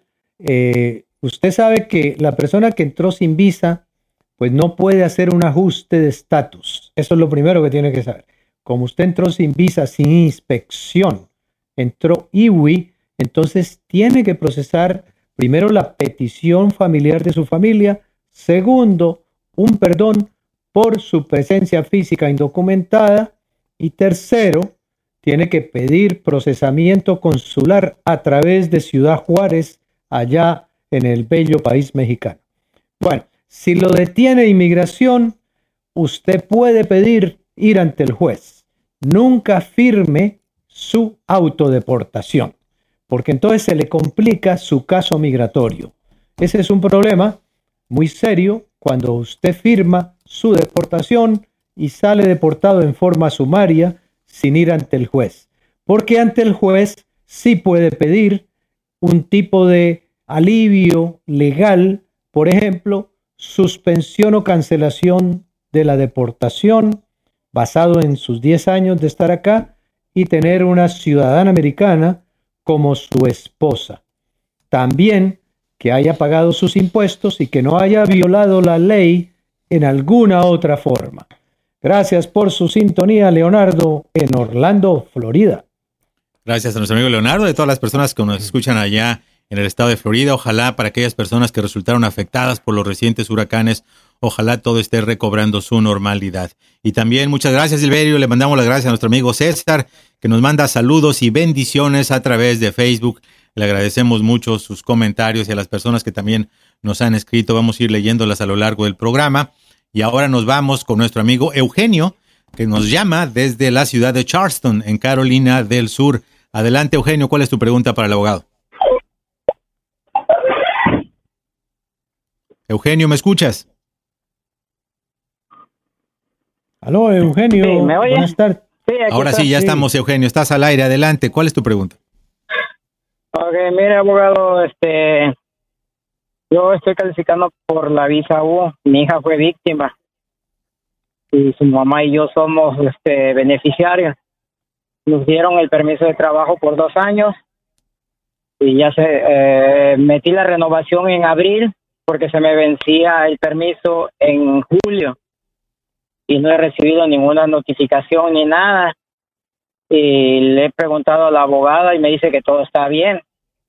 Usted sabe que la persona que entró sin visa, pues no puede hacer un ajuste de estatus. Eso es lo primero que tiene que saber. Como usted entró sin visa, sin inspección, entró IWI, entonces tiene que procesar primero la petición familiar de su familia, segundo, un perdón por su presencia física indocumentada, y tercero, tiene que pedir procesamiento consular a través de Ciudad Juárez, allá en el bello país mexicano. Bueno, si lo detiene inmigración, usted puede pedir ir ante el juez. Nunca firme su autodeportación, porque entonces se le complica su caso migratorio. Ese es un problema muy serio cuando usted firma su deportación y sale deportado en forma sumaria sin ir ante el juez, porque ante el juez sí puede pedir un tipo de alivio legal, por ejemplo, suspensión o cancelación de la deportación basado en sus 10 años de estar acá y tener una ciudadana americana como su esposa. También que haya pagado sus impuestos y que no haya violado la ley en alguna otra forma. Gracias por su sintonía, Leonardo, en Orlando, Florida. Gracias a nuestro amigo Leonardo, de todas las personas que nos escuchan allá en el estado de Florida. Ojalá para aquellas personas que resultaron afectadas por los recientes huracanes, ojalá todo esté recobrando su normalidad. Y también muchas gracias, Silverio. Le mandamos las gracias a nuestro amigo César, que nos manda saludos y bendiciones a través de Facebook. Le agradecemos mucho sus comentarios y a las personas que también nos han escrito. Vamos a ir leyéndolas a lo largo del programa. Y ahora nos vamos con nuestro amigo Eugenio, que nos llama desde la ciudad de Charleston, en Carolina del Sur. Adelante, Eugenio, ¿cuál es tu pregunta para el abogado? Eugenio, ¿me escuchas? Aló, Eugenio. Sí, ¿me oye? Buenas tardes. Sí, ahora sí, ya estamos, Eugenio. Estás al aire. Adelante. ¿Cuál es tu pregunta? Ok, mire, abogado, yo estoy calificando por la visa U. Mi hija fue víctima. y su mamá y yo somos beneficiarios. Nos dieron el permiso de trabajo por 2 años y ya metí la renovación en abril porque se me vencía el permiso en julio y no he recibido ninguna notificación ni nada. Y le he preguntado a la abogada y me dice que todo está bien.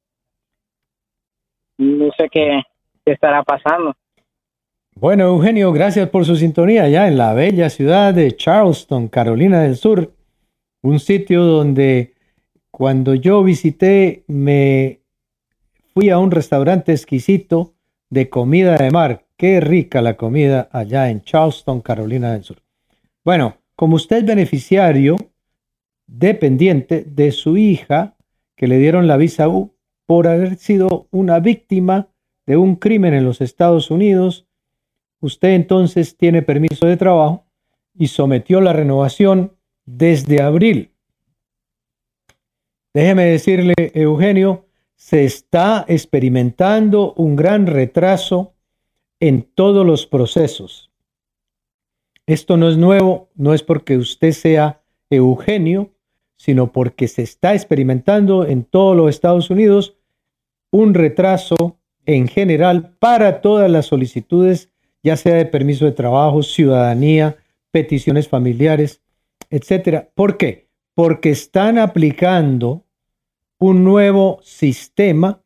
No sé qué estará pasando. Bueno, Eugenio, gracias por su sintonía allá en la bella ciudad de Charleston, Carolina del Sur. Un sitio donde cuando yo visité me fui a un restaurante exquisito de comida de mar. Qué rica la comida allá en Charleston, Carolina del Sur. Bueno, como usted es beneficiario dependiente de su hija que le dieron la visa U por haber sido una víctima de un crimen en los Estados Unidos, usted entonces tiene permiso de trabajo y sometió la renovación desde abril. Déjeme decirle, Eugenio, se está experimentando un gran retraso en todos los procesos. Esto no es nuevo, no es porque usted sea Eugenio, sino porque se está experimentando en todos los Estados Unidos un retraso en general para todas las solicitudes, ya sea de permiso de trabajo, ciudadanía, peticiones familiares, etcétera. ¿Por qué? Porque están aplicando un nuevo sistema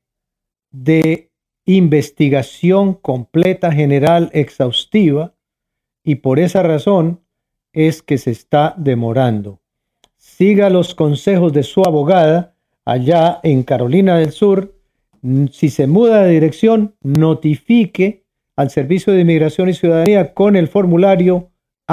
de investigación completa, general, exhaustiva, y por esa razón es que se está demorando. Siga los consejos de su abogada allá en Carolina del Sur. Si se muda de dirección, notifique al Servicio de Inmigración y Ciudadanía con el formulario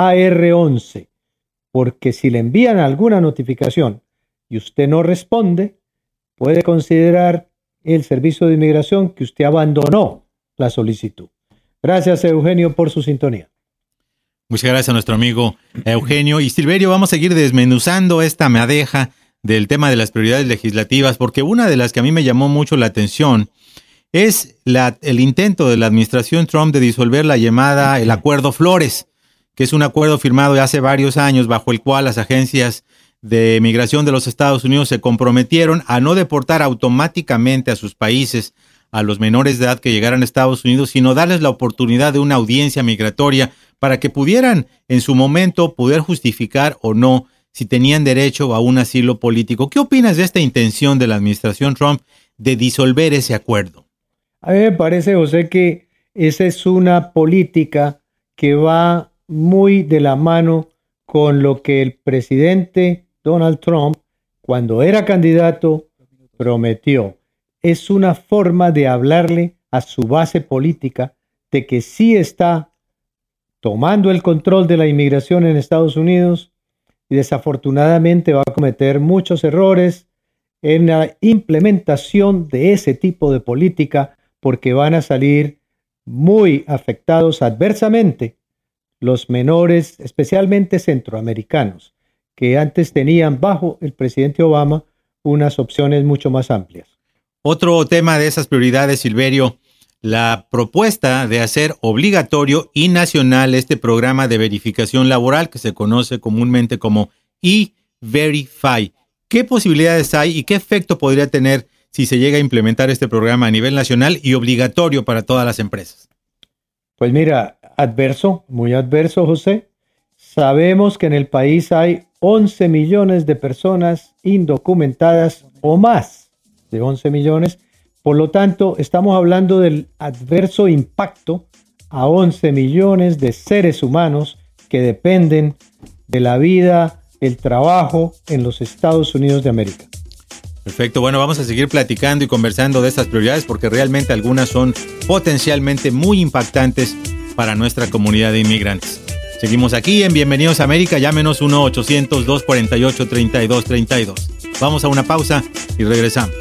AR11, porque si le envían alguna notificación y usted no responde, puede considerar el Servicio de Inmigración que usted abandonó la solicitud. Gracias, Eugenio, por su sintonía. Muchas gracias a nuestro amigo Eugenio. Y Silverio, vamos a seguir desmenuzando esta madeja del tema de las prioridades legislativas, porque una de las que a mí me llamó mucho la atención es el intento de la administración Trump de disolver el Acuerdo Flores, que es un acuerdo firmado hace varios años bajo el cual las agencias de migración de los Estados Unidos se comprometieron a no deportar automáticamente a sus países a los menores de edad que llegaran a Estados Unidos, sino darles la oportunidad de una audiencia migratoria para que pudieran en su momento poder justificar o no si tenían derecho a un asilo político. ¿Qué opinas de esta intención de la administración Trump de disolver ese acuerdo? A mí me parece, José, que esa es una política que va muy de la mano con lo que el presidente Donald Trump, cuando era candidato, prometió. Es una forma de hablarle a su base política de que sí está tomando el control de la inmigración en Estados Unidos y desafortunadamente va a cometer muchos errores en la implementación de ese tipo de política, porque van a salir muy afectados adversamente los menores, especialmente centroamericanos, que antes tenían bajo el presidente Obama unas opciones mucho más amplias. Otro tema de esas prioridades, Silverio, la propuesta de hacer obligatorio y nacional este programa de verificación laboral que se conoce comúnmente como E-Verify. ¿Qué posibilidades hay y qué efecto podría tener si se llega a implementar este programa a nivel nacional y obligatorio para todas las empresas? Pues mira, adverso, muy adverso, José. Sabemos que en el país hay 11 millones de personas indocumentadas o más de 11 millones. Por lo tanto, estamos hablando del adverso impacto a 11 millones de seres humanos que dependen de la vida, el trabajo en los Estados Unidos de América. Perfecto, bueno, vamos a seguir platicando y conversando de estas prioridades porque realmente algunas son potencialmente muy impactantes para nuestra comunidad de inmigrantes. Seguimos aquí en Bienvenidos a América, llámenos 1-800-248-3232. Vamos a una pausa y regresamos.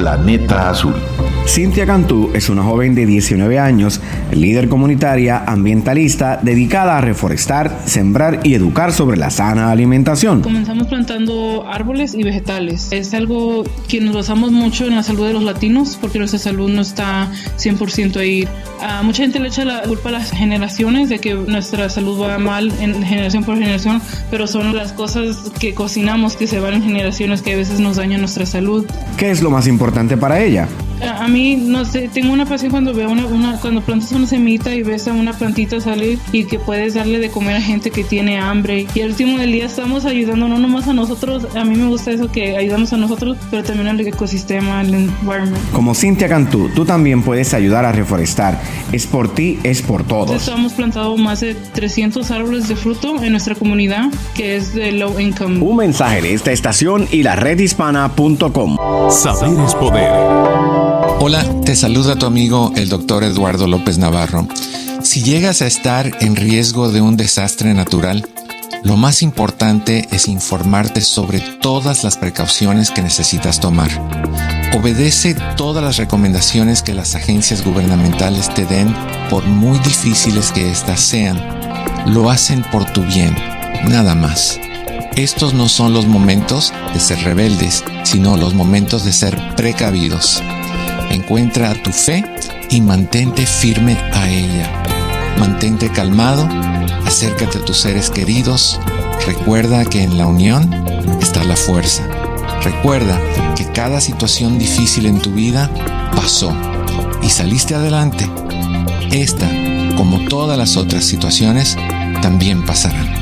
Planeta Azul. Cynthia Cantú es una joven de 19 años, líder comunitaria ambientalista dedicada a reforestar, sembrar y educar sobre la sana alimentación. Comenzamos plantando árboles y vegetales. Es algo que nos basamos mucho en la salud de los latinos porque nuestra salud no está 100% ahí. Mucha gente le echa la culpa a las generaciones de que nuestra salud va mal en generación por generación, pero son las cosas que cocinamos que se van en generaciones que a veces nos dañan nuestra salud. ¿Qué es lo más importante para ella? A mí, no sé, tengo una pasión cuando veo cuando plantas una semita y ves a una plantita salir y que puedes darle de comer a gente que tiene hambre. Y al último del día estamos ayudando no nomás a nosotros, a mí me gusta eso que ayudamos a nosotros, pero también al ecosistema, al environment. Como Cynthia Cantú, tú también puedes ayudar a reforestar. Es por ti, es por todos. Hemos plantado más de 300 árboles de fruto en nuestra comunidad, que es de low income. Un mensaje de esta estación y la redhispana.com. Saber es poder. Hola, te saluda tu amigo el doctor Eduardo López Navarro. Si llegas a estar en riesgo de un desastre natural, lo más importante es informarte sobre todas las precauciones que necesitas tomar. Obedece todas las recomendaciones que las agencias gubernamentales te den, por muy difíciles que éstas sean. Lo hacen por tu bien, nada más. Estos no son los momentos de ser rebeldes, sino los momentos de ser precavidos. Encuentra tu fe y mantente firme a ella. Mantente calmado, acércate a tus seres queridos. Recuerda que en la unión está la fuerza. Recuerda que cada situación difícil en tu vida pasó y saliste adelante. Esta, como todas las otras situaciones, también pasarán.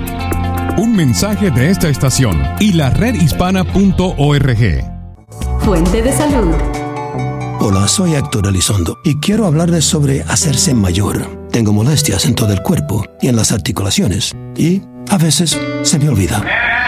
Un mensaje de esta estación y la redhispana.org. Fuente de salud. Hola, soy Héctor Elizondo y quiero hablarles sobre hacerse mayor. Tengo molestias en todo el cuerpo y en las articulaciones y a veces se me olvida.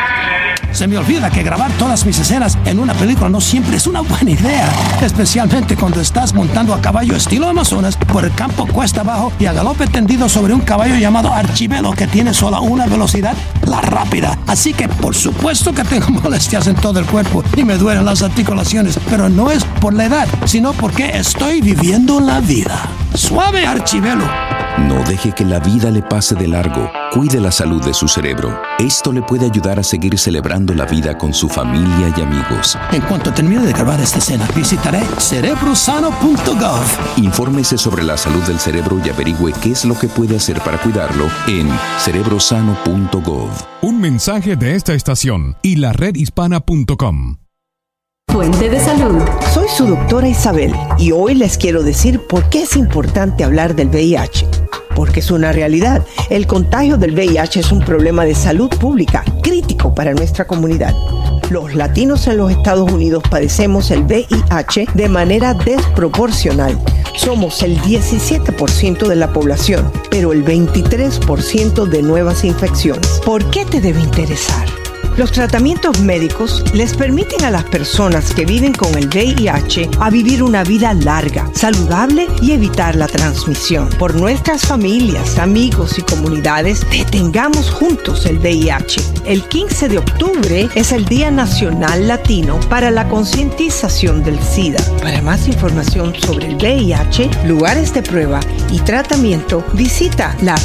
Se me olvida que grabar todas mis escenas en una película no siempre es una buena idea, especialmente cuando estás montando a caballo estilo Amazonas por el campo cuesta abajo y a galope tendido sobre un caballo llamado Archibelo que tiene solo una velocidad, la rápida. Así que por supuesto que tengo molestias en todo el cuerpo y me duelen las articulaciones, pero no es por la edad, sino porque estoy viviendo la vida. ¡Suave, Archibelo! No deje que la vida le pase de largo. Cuide la salud de su cerebro. Esto le puede ayudar a seguir celebrando la vida con su familia y amigos. En cuanto termine de grabar esta escena, visitaré cerebrosano.gov. Infórmese sobre la salud del cerebro y averigüe qué es lo que puede hacer para cuidarlo en cerebrosano.gov. Un mensaje de esta estación y la redhispana.com. Fuente de salud. Soy su doctora Isabel y hoy les quiero decir por qué es importante hablar del VIH. Porque es una realidad. El contagio del VIH es un problema de salud pública crítico para nuestra comunidad. Los latinos en los Estados Unidos padecemos el VIH de manera desproporcional. Somos el 17% de la población, pero el 23% de nuevas infecciones. ¿Por qué te debe interesar? Los tratamientos médicos les permiten a las personas que viven con el VIH a vivir una vida larga, saludable y evitar la transmisión. Por nuestras familias, amigos y comunidades, detengamos juntos el VIH. El 15 de octubre es el Día Nacional Latino para la concientización del SIDA. Para más información sobre el VIH, lugares de prueba y tratamiento, visita la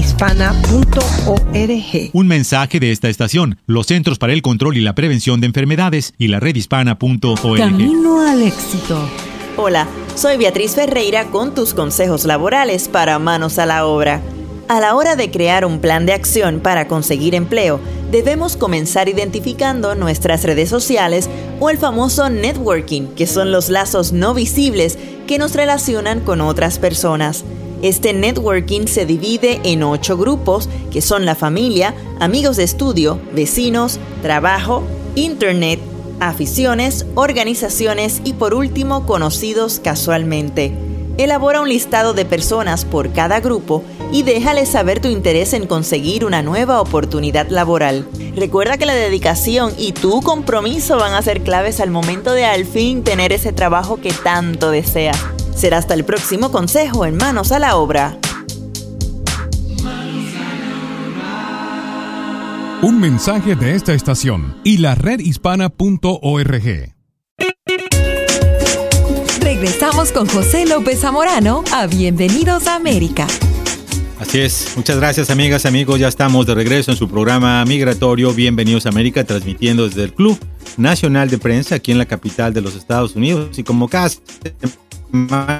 redhispana.org. Un mensaje de esta estación, los Centros para el Control y la Prevención de Enfermedades y la redhispana.org. Camino al éxito. Hola, soy Beatriz Ferreira con tus consejos laborales para Manos a la Obra. A la hora de crear un plan de acción para conseguir empleo, debemos comenzar identificando nuestras redes sociales o el famoso networking, que son los lazos no visibles que nos relacionan con otras personas. Este networking se divide en 8 grupos, que son la familia, amigos de estudio, vecinos, trabajo, internet, aficiones, organizaciones y por último, conocidos casualmente. Elabora un listado de personas por cada grupo y déjales saber tu interés en conseguir una nueva oportunidad laboral. Recuerda que la dedicación y tu compromiso van a ser claves al momento de al fin tener ese trabajo que tanto deseas. Será hasta el próximo consejo en Manos a la Obra. Un mensaje de esta estación y la redhispana.org. Regresamos con José López Zamorano a Bienvenidos a América. Así es, muchas gracias amigas, amigos, ya estamos de regreso en su programa migratorio Bienvenidos a América, transmitiendo desde el Club Nacional de Prensa aquí en la capital de los Estados Unidos, y como cada semana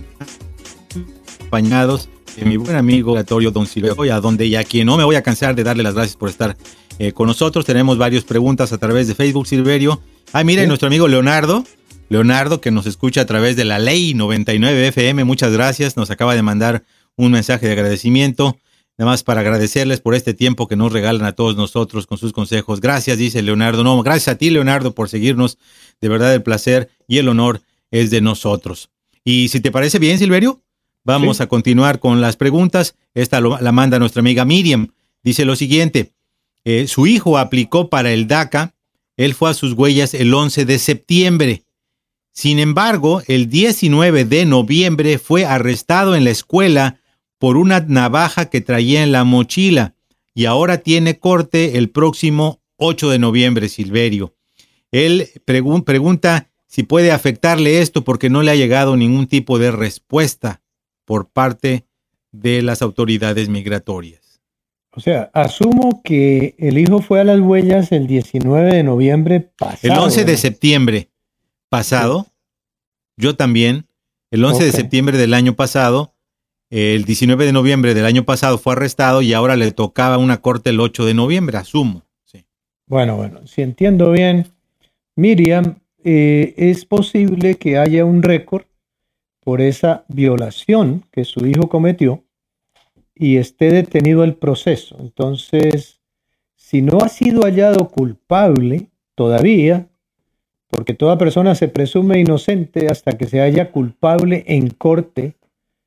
acompañados de mi buen amigo migratorio Don Silverio, a donde y a quien no me voy a cansar de darle las gracias por estar con nosotros. Tenemos varias preguntas a través de Facebook, Silverio. Mira, nuestro amigo Leonardo, que nos escucha a través de la Ley 99 FM, muchas gracias, nos acaba de mandar un mensaje de agradecimiento, nada más para agradecerles por este tiempo que nos regalan a todos nosotros con sus consejos. Gracias, dice Leonardo. No, gracias a ti, Leonardo, por seguirnos. De verdad, el placer y el honor es de nosotros. Y si te parece bien, Silverio, vamos a continuar con las preguntas. Esta la manda nuestra amiga Miriam. Dice lo siguiente: su hijo aplicó para el DACA. Él fue a sus huellas el 11 de septiembre. Sin embargo, el 19 de noviembre fue arrestado en la escuela por una navaja que traía en la mochila y ahora tiene corte el próximo 8 de noviembre, Silverio. Él pregunta si puede afectarle esto porque no le ha llegado ningún tipo de respuesta por parte de las autoridades migratorias. O sea, asumo que el hijo fue a las huellas el 19 de noviembre pasado. El 11 de septiembre pasado, yo también, el 11 de septiembre del año pasado, el 19 de noviembre del año pasado fue arrestado y ahora le tocaba una corte el 8 de noviembre, asumo. Sí. Bueno, si entiendo bien, Miriam, es posible que haya un récord por esa violación que su hijo cometió y esté detenido el proceso. Entonces, si no ha sido hallado culpable todavía, porque toda persona se presume inocente hasta que se halla culpable en corte,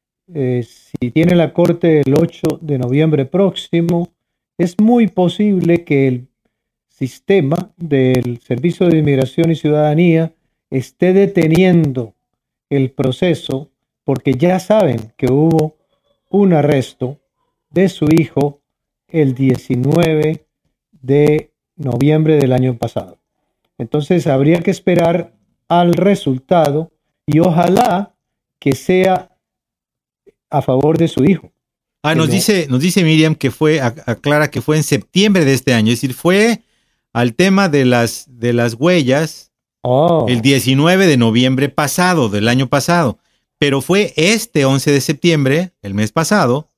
si tiene la corte el 8 de noviembre próximo, es muy posible que el sistema del Servicio de Inmigración y Ciudadanía esté deteniendo el proceso porque ya saben que hubo un arresto de su hijo el 19 de noviembre del año pasado. Entonces habría que esperar al resultado y ojalá que sea a favor de su hijo. Nos dice Miriam que aclara que fue en septiembre de este año, es decir, fue al tema de las huellas el 19 de noviembre pasado, del año pasado, pero fue este 11 de septiembre, el mes pasado,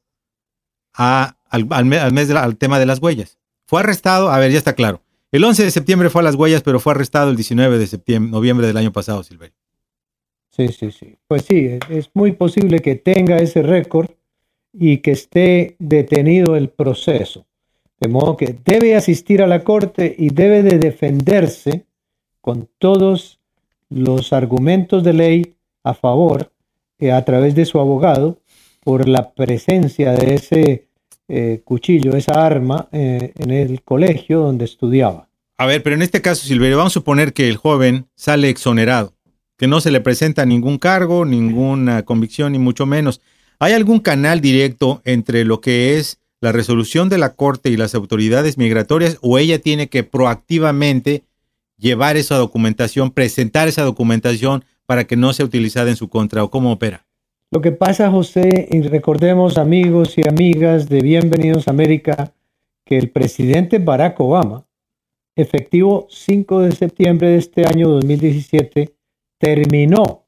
al tema de las huellas. Fue arrestado, ya está claro. El 11 de septiembre fue a las huellas, pero fue arrestado el 19 de noviembre del año pasado, Silverio. Sí. Pues sí, es muy posible que tenga ese récord y que esté detenido el proceso. De modo que debe asistir a la corte y debe de defenderse con todos los argumentos de ley a favor a través de su abogado por la presencia de ese cuchillo, esa arma en el colegio donde estudiaba. Pero en este caso, Silverio, vamos a suponer que el joven sale exonerado, que no se le presenta ningún cargo, ninguna convicción, ni mucho menos. ¿Hay algún canal directo entre lo que es la resolución de la corte y las autoridades migratorias, o ella tiene que proactivamente llevar esa documentación, presentar esa documentación para que no sea utilizada en su contra, o cómo opera? Lo que pasa, José, y recordemos, amigos y amigas de Bienvenidos a América, que el presidente Barack Obama, efectivo 5 de septiembre de este año 2017, terminó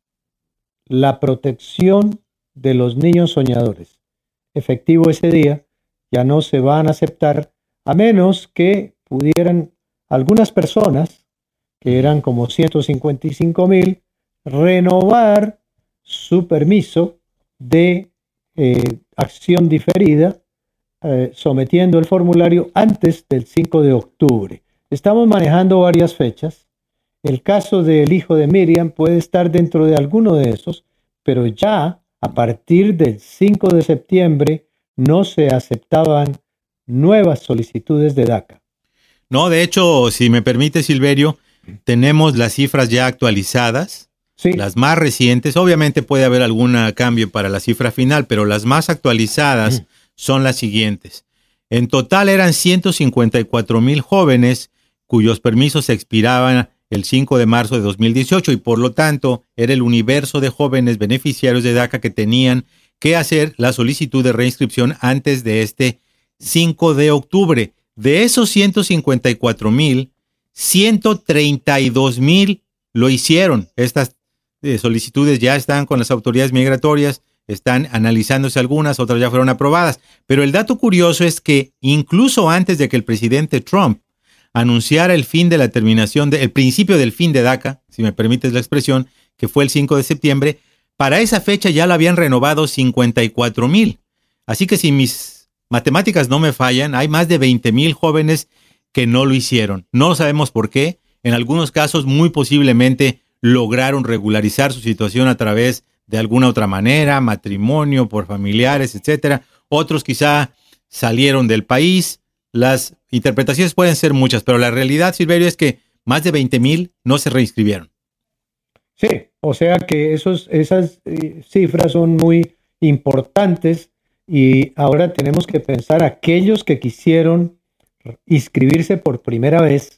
la protección de los niños soñadores. Efectivo ese día, ya no se van a aceptar, a menos que pudieran algunas personas, que eran como 155,000, renovar su permiso de acción diferida, sometiendo el formulario antes del 5 de octubre. Estamos manejando varias fechas. El caso del hijo de Miriam puede estar dentro de alguno de esos, pero ya a partir del 5 de septiembre no se aceptaban nuevas solicitudes de DACA. No, de hecho, si me permite, Silverio, tenemos las cifras ya actualizadas, las más recientes. Obviamente puede haber algún cambio para la cifra final, pero las más actualizadas son las siguientes. En total eran 154,000 jóvenes cuyos permisos expiraban el 5 de marzo de 2018 y por lo tanto era el universo de jóvenes beneficiarios de DACA que tenían que hacer la solicitud de reinscripción antes de este 5 de octubre. De esos 154,000, 132,000 lo hicieron. Estas solicitudes ya están con las autoridades migratorias, están analizándose algunas, otras ya fueron aprobadas. Pero el dato curioso es que incluso antes de que el presidente Trump anunciara el principio del fin de DACA, si me permites la expresión, que fue el 5 de septiembre, para esa fecha ya lo habían renovado 54,000. Así que si mis matemáticas no me fallan, hay más de 20,000 jóvenes que no lo hicieron. No sabemos por qué. En algunos casos, muy posiblemente, lograron regularizar su situación a través de alguna otra manera, matrimonio, por familiares, etcétera. Otros quizá salieron del país. Las interpretaciones pueden ser muchas, pero la realidad, Silverio, es que más de 20,000 no se reinscribieron. Sí, o sea que esas cifras son muy importantes y ahora tenemos que pensar aquellos que quisieron inscribirse por primera vez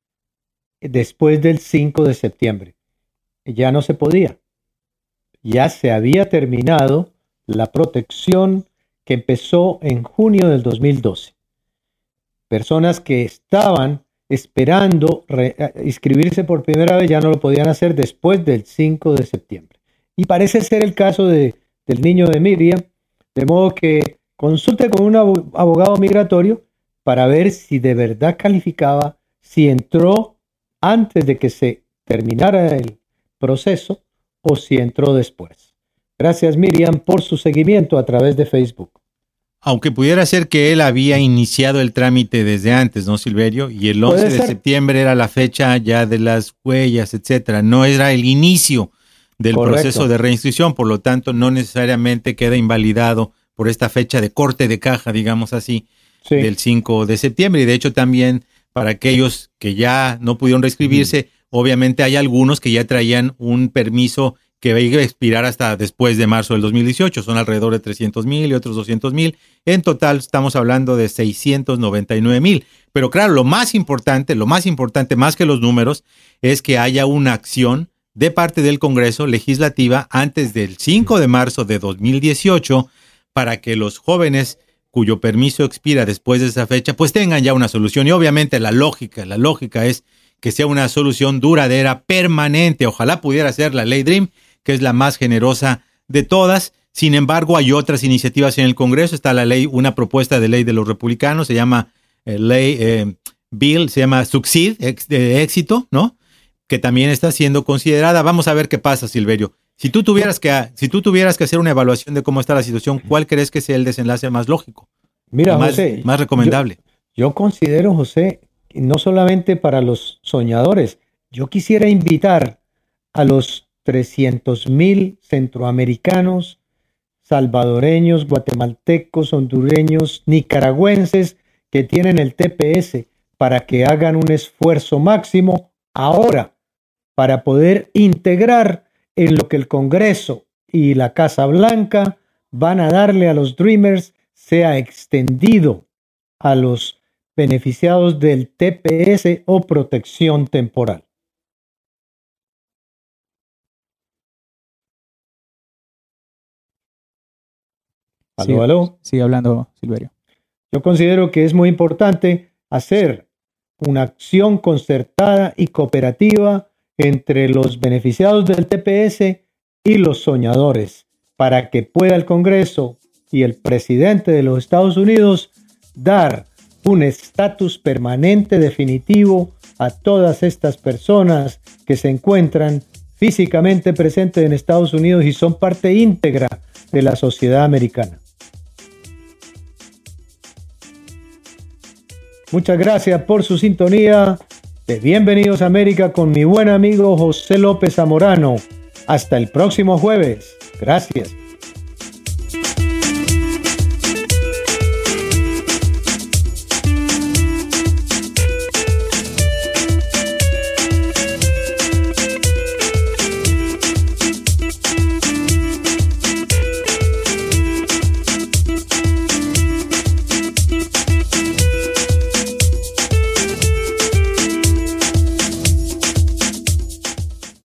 después del 5 de septiembre. Ya no se podía. Ya se había terminado la protección que empezó en junio del 2012. Personas que estaban esperando inscribirse por primera vez ya no lo podían hacer después del 5 de septiembre. Y parece ser el caso del niño de Miriam, de modo que consulte con un abogado migratorio para ver si de verdad calificaba, si entró antes de que se terminara el proceso o si entró después. Gracias, Miriam, por su seguimiento a través de Facebook. Aunque pudiera ser que él había iniciado el trámite desde antes, ¿no, Silverio? Y el 11 de septiembre era la fecha ya de las huellas, etcétera. No era el inicio del proceso de reinscripción, por lo tanto, no necesariamente queda invalidado por esta fecha de corte de caja, digamos así, del 5 de septiembre. Y de hecho también para aquellos que ya no pudieron reinscribirse, obviamente hay algunos que ya traían un permiso que iba a expirar hasta después de marzo del 2018. Son alrededor de 300,000 y otros 200,000. En total estamos hablando de 699,000. Pero claro, lo más importante más que los números, es que haya una acción de parte del Congreso legislativa antes del 5 de marzo de 2018 para que los jóvenes cuyo permiso expira después de esa fecha, pues tengan ya una solución. Y obviamente la lógica es que sea una solución duradera, permanente. Ojalá pudiera ser la Ley DREAM, que es la más generosa de todas. Sin embargo, hay otras iniciativas en el Congreso. Está la ley, una propuesta de ley de los republicanos, se llama se llama Succeed, de éxito, ¿no? Que también está siendo considerada. Vamos a ver qué pasa, Silverio. Si tú tuvieras que hacer una evaluación de cómo está la situación, ¿cuál crees que sea el desenlace más lógico? Mira, José, más recomendable. Yo considero, José, no solamente para los soñadores, yo quisiera invitar a los 300,000 centroamericanos, salvadoreños, guatemaltecos, hondureños, nicaragüenses que tienen el TPS para que hagan un esfuerzo máximo ahora para poder integrar en lo que el Congreso y la Casa Blanca van a darle a los Dreamers sea extendido a los beneficiados del TPS o protección temporal. ¿Aló? Sigue hablando, Silverio. Yo considero que es muy importante hacer una acción concertada y cooperativa entre los beneficiados del TPS y los soñadores para que pueda el Congreso y el presidente de los Estados Unidos dar un estatus permanente definitivo a todas estas personas que se encuentran físicamente presentes en Estados Unidos y son parte íntegra de la sociedad americana. Muchas gracias por su sintonía de Bienvenidos a América con mi buen amigo José López Zamorano. Hasta el próximo jueves. Gracias.